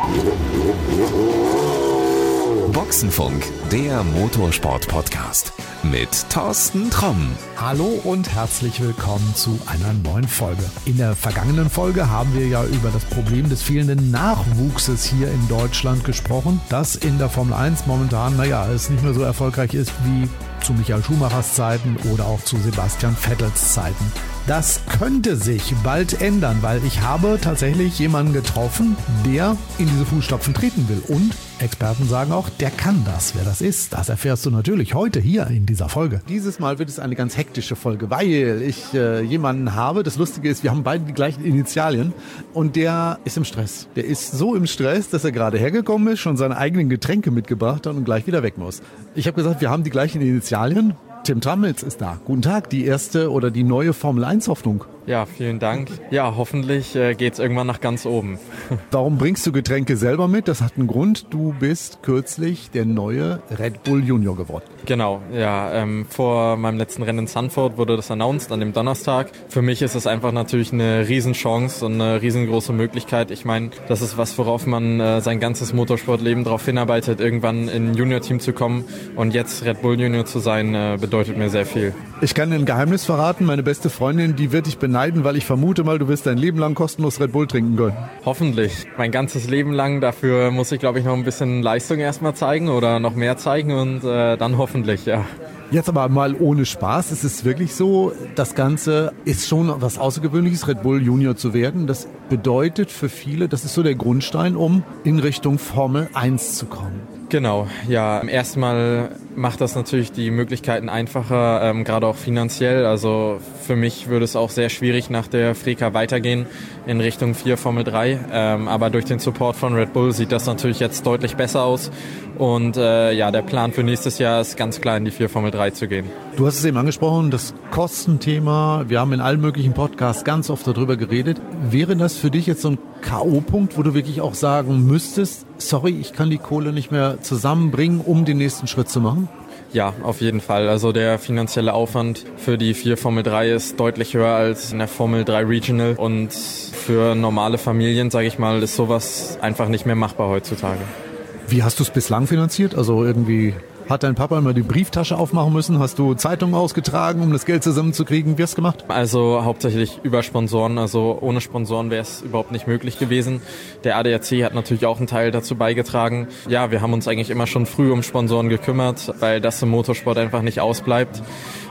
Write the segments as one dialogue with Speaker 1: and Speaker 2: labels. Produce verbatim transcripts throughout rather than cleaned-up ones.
Speaker 1: Boxenfunk, der Motorsport-Podcast mit Thorsten Tromm.
Speaker 2: Hallo und herzlich willkommen zu einer neuen Folge. In der vergangenen Folge haben wir ja über das Problem des fehlenden Nachwuchses hier in Deutschland gesprochen, das in der Formel eins momentan, naja, es nicht mehr so erfolgreich ist wie zu Michael Schumachers Zeiten oder auch zu Sebastian Vettels Zeiten. Das könnte sich bald ändern, weil ich habe tatsächlich jemanden getroffen, der in diese Fußstapfen treten will. Und Experten sagen auch, der kann das. Wer das ist, das erfährst du natürlich heute hier in dieser Folge. Dieses Mal wird es eine ganz hektische Folge, weil ich äh, jemanden habe. Das Lustige ist, wir haben beide die gleichen Initialien und der ist im Stress. Der ist so im Stress, dass er gerade hergekommen ist, schon seine eigenen Getränke mitgebracht hat und gleich wieder weg muss. Ich habe gesagt, wir haben die gleichen Initialien. Tim Tramitz ist da. Guten Tag, die erste oder die neue Formel eins Hoffnung.
Speaker 3: Ja, vielen Dank. Ja, hoffentlich äh, geht's irgendwann nach ganz oben.
Speaker 2: Warum bringst du Getränke selber mit? Das hat einen Grund. Du bist kürzlich der neue Red Bull Junior geworden.
Speaker 3: Genau, ja. Ähm, vor meinem letzten Rennen in Zandvoort wurde das announced an dem Donnerstag. Für mich ist es einfach natürlich eine Riesenchance und eine riesengroße Möglichkeit. Ich meine, das ist was, worauf man äh, sein ganzes Motorsportleben darauf hinarbeitet, irgendwann in ein Junior-Team zu kommen. Und jetzt Red Bull Junior zu sein, äh, bedeutet mir sehr viel.
Speaker 2: Ich kann dir ein Geheimnis verraten. Meine beste Freundin, die wird dich beneiden, weil ich vermute mal, du wirst dein Leben lang kostenlos Red Bull trinken können.
Speaker 3: Hoffentlich. Mein ganzes Leben lang. Dafür muss ich, glaube ich, noch ein bisschen Leistung erstmal zeigen oder noch mehr zeigen und äh, dann hoffentlich, ja.
Speaker 2: Jetzt aber mal ohne Spaß. Es ist wirklich so, das Ganze ist schon was Außergewöhnliches, Red Bull Junior zu werden. Das bedeutet für viele, das ist so der Grundstein, um in Richtung Formel eins zu kommen.
Speaker 3: Genau, ja. Erstmal macht das natürlich die Möglichkeiten einfacher, ähm, gerade auch finanziell. Also für mich würde es auch sehr schwierig nach der Freka weitergehen in Richtung vier Formel drei. Ähm, aber durch den Support von Red Bull sieht das natürlich jetzt deutlich besser aus. Und äh, ja, der Plan für nächstes Jahr ist ganz klar in die vier Formel drei zu gehen.
Speaker 2: Du hast es eben angesprochen, das Kostenthema. Wir haben in allen möglichen Podcasts ganz oft darüber geredet. Wäre das für dich jetzt so ein K O-Punkt, wo du wirklich auch sagen müsstest, sorry, ich kann die Kohle nicht mehr zusammenbringen, um den nächsten Schritt zu machen?
Speaker 3: Ja, auf jeden Fall. Also der finanzielle Aufwand für die vier Formel drei ist deutlich höher als in der Formel drei Regional. Und für normale Familien, sage ich mal, ist sowas einfach nicht mehr machbar heutzutage.
Speaker 2: Wie hast du es bislang finanziert? Also irgendwie hat dein Papa immer die Brieftasche aufmachen müssen? Hast du Zeitungen ausgetragen, um das Geld zusammenzukriegen? Wie hast du gemacht?
Speaker 3: Also hauptsächlich über Sponsoren. Also ohne Sponsoren wäre es überhaupt nicht möglich gewesen. Der A D A C hat natürlich auch einen Teil dazu beigetragen. Ja, wir haben uns eigentlich immer schon früh um Sponsoren gekümmert, weil das im Motorsport einfach nicht ausbleibt.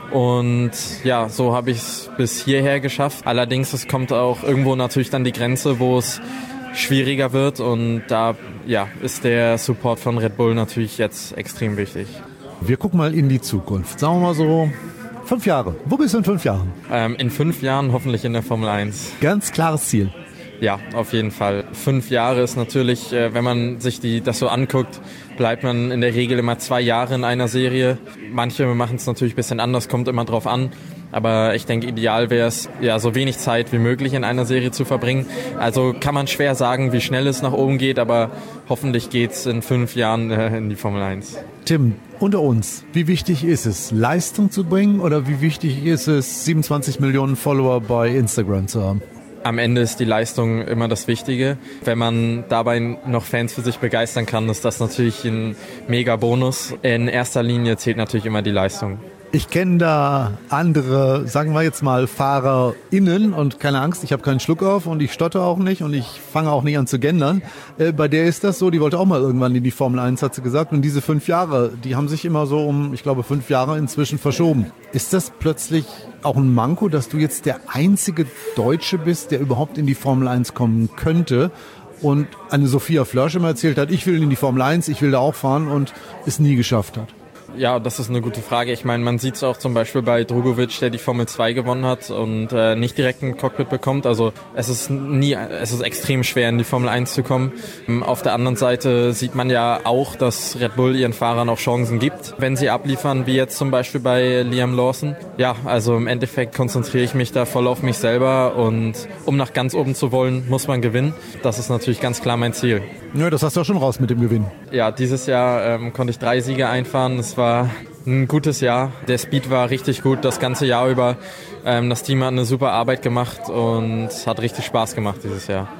Speaker 3: Und ja, so habe ich es bis hierher geschafft. Allerdings, es kommt auch irgendwo natürlich dann die Grenze, wo es schwieriger wird und da ja, ist der Support von Red Bull natürlich jetzt extrem wichtig.
Speaker 2: Wir gucken mal in die Zukunft. Sagen wir mal so fünf Jahre. Wo bist du in fünf Jahren?
Speaker 3: Ähm, in fünf Jahren hoffentlich in der Formel eins.
Speaker 2: Ganz klares Ziel.
Speaker 3: Ja, auf jeden Fall. Fünf Jahre ist natürlich, äh, wenn man sich die das so anguckt, bleibt man in der Regel immer zwei Jahre in einer Serie. Manche machen es natürlich ein bisschen anders, kommt immer drauf an. Aber ich denke, ideal wäre es, ja, so wenig Zeit wie möglich in einer Serie zu verbringen. Also kann man schwer sagen, wie schnell es nach oben geht, aber hoffentlich geht's in fünf Jahren äh, in die Formel eins.
Speaker 2: Tim, unter uns, wie wichtig ist es, Leistung zu bringen oder wie wichtig ist es, siebenundzwanzig Millionen Follower bei Instagram zu haben?
Speaker 3: Am Ende ist die Leistung immer das Wichtige. Wenn man dabei noch Fans für sich begeistern kann, ist das natürlich ein mega Bonus. In erster Linie zählt natürlich immer die Leistung.
Speaker 2: Ich kenne da andere, sagen wir jetzt mal, FahrerInnen und keine Angst, ich habe keinen Schluck auf und ich stotter auch nicht und ich fange auch nicht an zu gendern. Äh, bei der ist das so, die wollte auch mal irgendwann in die Formel eins, hat sie gesagt. Und diese fünf Jahre, die haben sich immer so um, ich glaube, fünf Jahre inzwischen verschoben. Ist das plötzlich auch ein Manko, dass du jetzt der einzige Deutsche bist, der überhaupt in die Formel eins kommen könnte? Und eine Sophia Flörsch immer erzählt hat, ich will in die Formel eins, ich will da auch fahren und es nie geschafft hat.
Speaker 3: Ja, das ist eine gute Frage. Ich meine, man sieht es auch zum Beispiel bei Drugovic, der die Formel zwei gewonnen hat und äh, nicht direkt ein Cockpit bekommt. Also es ist nie, es ist extrem schwer, in die Formel eins zu kommen. Auf der anderen Seite sieht man ja auch, dass Red Bull ihren Fahrern auch Chancen gibt, wenn sie abliefern, wie jetzt zum Beispiel bei Liam Lawson. Ja, also im Endeffekt konzentriere ich mich da voll auf mich selber und um nach ganz oben zu wollen, muss man gewinnen. Das ist natürlich ganz klar mein Ziel.
Speaker 2: Ja, das hast du auch schon raus mit dem Gewinn.
Speaker 3: Ja, dieses Jahr ähm, konnte ich drei Siege einfahren. Es war ein gutes Jahr. Der Speed war richtig gut das ganze Jahr über. Ähm, das Team hat eine super Arbeit gemacht und es hat richtig Spaß gemacht dieses Jahr.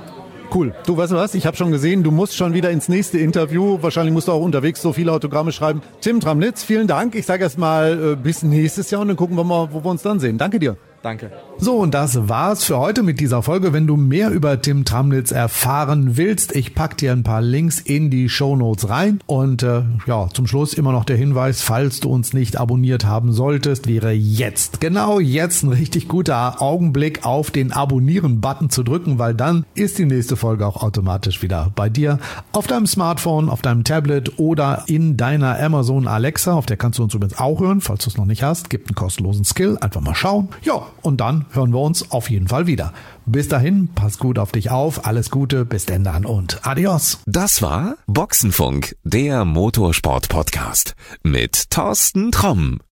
Speaker 2: Cool. Du, weißt du was? Ich habe schon gesehen, du musst schon wieder ins nächste Interview. Wahrscheinlich musst du auch unterwegs so viele Autogramme schreiben. Tim Tramnitz, vielen Dank. Ich sage erst mal äh, bis nächstes Jahr und dann gucken wir mal, wo wir uns dann sehen. Danke dir.
Speaker 3: Danke.
Speaker 2: So, und das war's für heute mit dieser Folge. Wenn du mehr über Tim Tramnitz erfahren willst, ich pack dir ein paar Links in die Shownotes rein. Und äh, ja, zum Schluss immer noch der Hinweis, falls du uns nicht abonniert haben solltest, wäre jetzt, genau jetzt ein richtig guter Augenblick auf den Abonnieren-Button zu drücken, weil dann ist die nächste Folge auch automatisch wieder bei dir auf deinem Smartphone, auf deinem Tablet oder in deiner Amazon Alexa. Auf der kannst du uns übrigens auch hören, falls du es noch nicht hast. Gibt einen kostenlosen Skill, einfach mal schauen. Ja, und dann hören wir uns auf jeden Fall wieder. Bis dahin, pass gut auf dich auf, alles Gute, bis denn dann und adios.
Speaker 1: Das war Boxenfunk, der Motorsport-Podcast mit Thorsten Tromm.